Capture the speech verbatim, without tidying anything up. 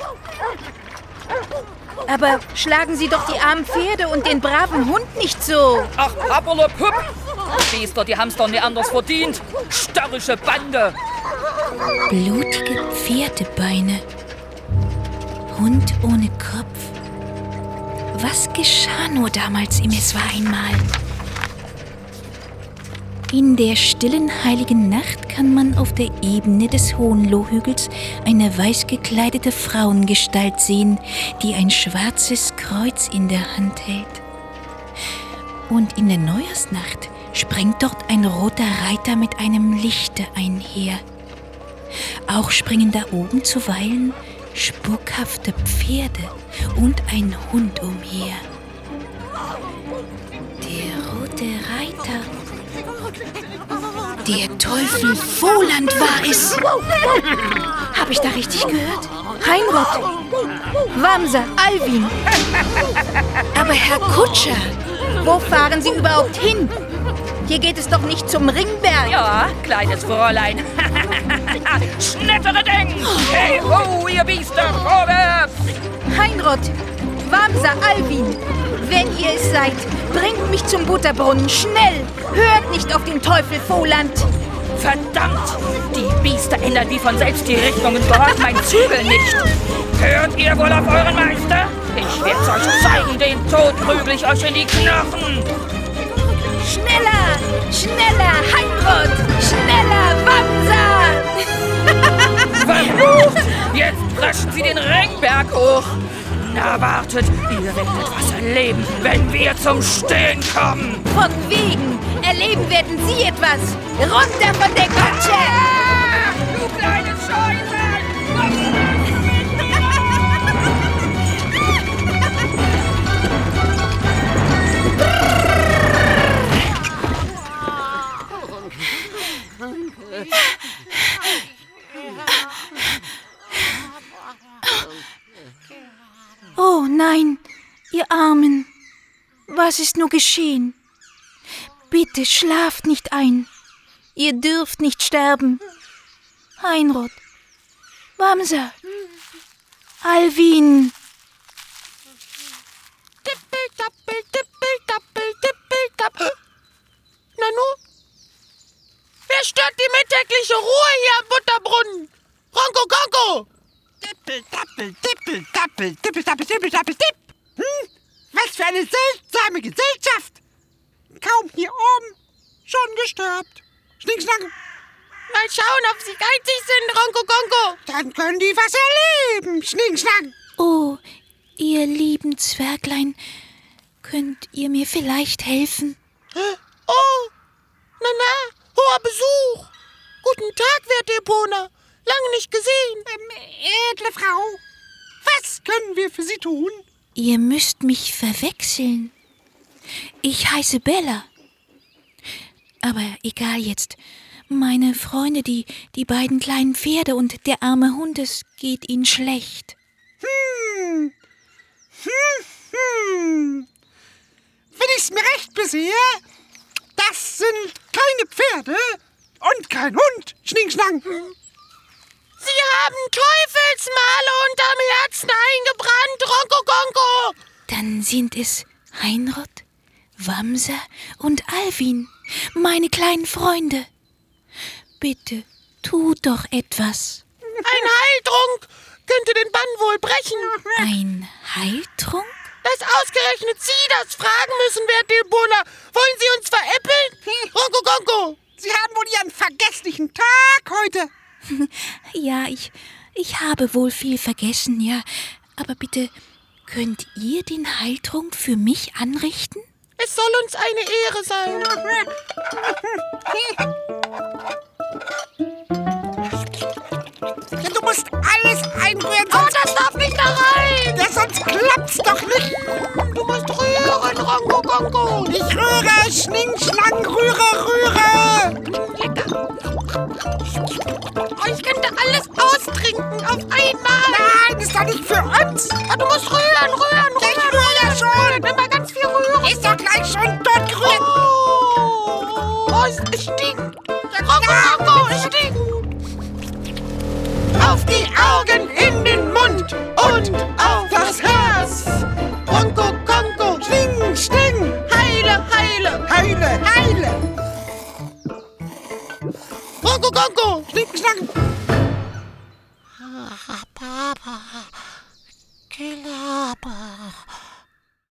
Aber schlagen Sie doch die armen Pferde und den braven Hund nicht so. Ach, Papperlepup! Biester, die haben's doch nicht anders verdient. Störrische Bande. Blutige Pferdebeine. Hund ohne Kopf. Was geschah nur damals im Es war einmal? In der stillen heiligen Nacht kann man auf der Ebene des Hohenlohhügels eine weiß gekleidete Frauengestalt sehen, die ein schwarzes Kreuz in der Hand hält. Und in der Neujahrsnacht springt dort ein roter Reiter mit einem Lichte einher. Auch springen da oben zuweilen spukhafte Pferde und ein Hund umher. Der rote Reiter. Der Teufel Voland war es. Habe ich da richtig gehört? Heinrott, Wamser, Alwin. Aber Herr Kutscher, wo fahren Sie überhaupt hin? Hier geht es doch nicht zum Ringberg. Ja, kleines Fräulein. Schnettere Ding! Hey ho, ihr Biester, vorwärts! Heinrott, Wamser, Alwin, wenn ihr es seid, bringt mich zum Butterbrunnen, schnell! Hört nicht auf den Teufel Voland! Verdammt! Die Biester ändern wie von selbst die Richtung und gehört mein Zügel nicht. Hört ihr wohl auf euren Meister? Ich werd's euch zeigen, den Tod prügel ich euch in die Knochen. Schneller! Schneller, Heinrott! Schneller, Wamser! Verflucht! Jetzt preschen sie den Ringberg hoch. Na wartet, ihr werdet was erleben, wenn wir zum Stehen kommen. Von wegen! Erleben werden Sie etwas! Runter von der Kutsche! Ah, du kleine Scheusal! Oh nein, ihr Armen! Was ist nur geschehen? Bitte schlaft nicht ein. Ihr dürft nicht sterben. Heinrott, Wamser, Alwin. Tippel, tappel, tippel, tappel, tippel, tappel. Nanu? Wer stört die mittägliche Ruhe hier am Butterbrunnen? Ronko, Konko! Tippel, tappel, tippel, tappel, tippel, tappel, tippel, tappel, tipp. Hm? Was für eine seltsame Gesellschaft. Kaum hier oben, schon gestört. Schnickschnack. Mal schauen, ob sie geizig sind, Ronko, Konko. Dann können die was erleben, Schnickschnack. Oh, ihr lieben Zwerglein, könnt ihr mir vielleicht helfen? Oh, na na, hoher Besuch. Guten Tag, werte Epona. Lange nicht gesehen. Ähm, edle Frau, was können wir für Sie tun? Ihr müsst mich verwechseln. Ich heiße Bella. Aber egal jetzt. Meine Freunde, die, die beiden kleinen Pferde und der arme Hund, es geht ihnen schlecht. Hm, hm, hm. Wenn ich's mir recht besehe, das sind keine Pferde und kein Hund, Schninkschnang. Sie haben Teufelsmale unterm Herzen eingebrannt, Ronko, Konko. Dann sind es Heinrott, Wamser und Alwin, meine kleinen Freunde. Bitte, tut doch etwas. Ein Heiltrunk könnte den Bann wohl brechen. Ein Heiltrunk? Dass ausgerechnet Sie das fragen müssen, werte Epona. Wollen Sie uns veräppeln? Ronko, Konko. Sie haben wohl Ihren vergesslichen Tag heute. Ja, ich, ich habe wohl viel vergessen, ja. Aber bitte, könnt ihr den Heiltrunk für mich anrichten? Es soll uns eine Ehre sein. Ja, du musst alles einrühren, Oh, sonst, das darf nicht da rein. ja, sonst klappt's doch nicht. Du musst rühren, Ronko, Konko. Ich rühre, Schninkschnang, rühre, rühre. Oh, ich könnte alles austrinken auf einmal. Nein, ist doch nicht für uns. Oh, du musst rühren, rühren, rühren. Ich rühre ja schon. Nimm mal ganz viel rühren. Ist doch gleich schon dort gerührt. Oh, oh es, es stinkt. Ronko, Konko, es stinkt. Auf die Augen, in den Mund Ronko Konko. Schnicken, schnacken. Papa.